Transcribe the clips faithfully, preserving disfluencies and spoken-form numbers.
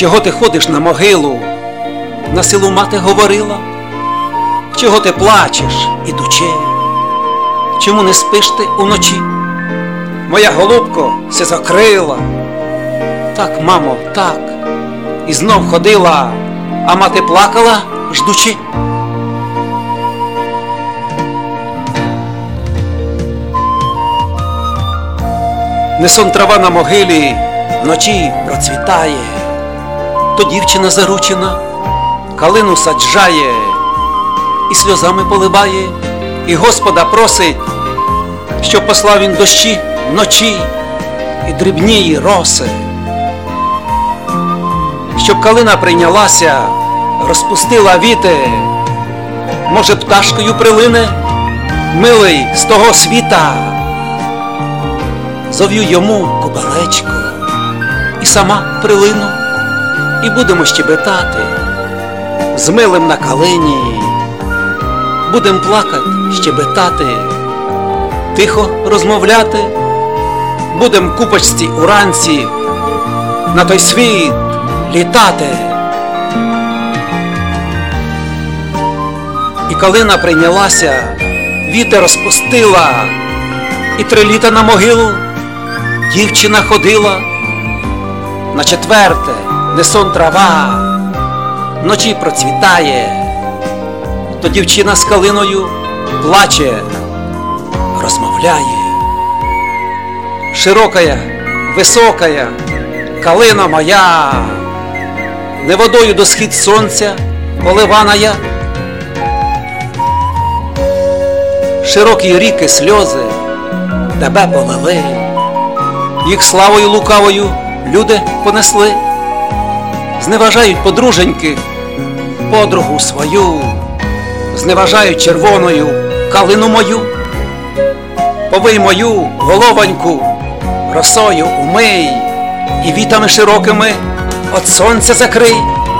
Чого ти ходиш на могилу? На силу мати говорила. Чого ти плачеш, ідучи? Чому не спиш ти уночі? Моя голубко се закрила. Так, мамо, так. І знов ходила, а мати плакала, ждучи. Не сон трава на могилі вночі процвітає, то дівчина заручена калину саджає і сльозами поливає, і Господа просить, щоб послав він дощі вночі і дрібнії роси, щоб калина прийнялася, розпустила віти, може пташкою прилине, милий з того світа. Зов'ю йому кубелечко і сама прилину, і будемо щебетати з милим на калині. Будем плакать, щебетати, тихо розмовляти, будем купочці уранці на той світ літати. І калина прийнялася, вітер розпустила, і три літа на могилу дівчина ходила. На четверте, не сон трава, вночі процвітає, то дівчина з калиною плаче, розмовляє. Широкая, високая калина моя, не водою до схід сонця поливана я. Широкі ріки сльози тебе полили, їх славою лукавою люди понесли. Зневажають подруженьки подругу свою, зневажають червоною калину мою. Повий мою головоньку росою умий, і вітами широкими от сонця закрий.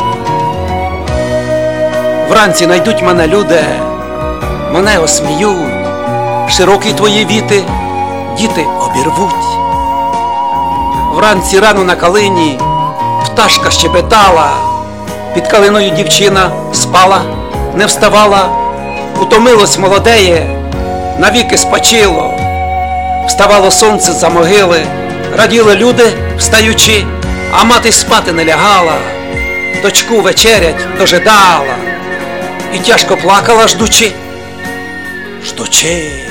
Вранці найдуть мене люди, мене осміють, широкі твої віти діти обірвуть. Вранці рано на калині пташка щебетала, під калиною дівчина спала, не вставала, утомилось молодеє, навіки спочило. Вставало сонце за могили, раділи люди, встаючи, а мати спати не лягала, дочку вечерять дожидала і тяжко плакала, ждучи, ждучи.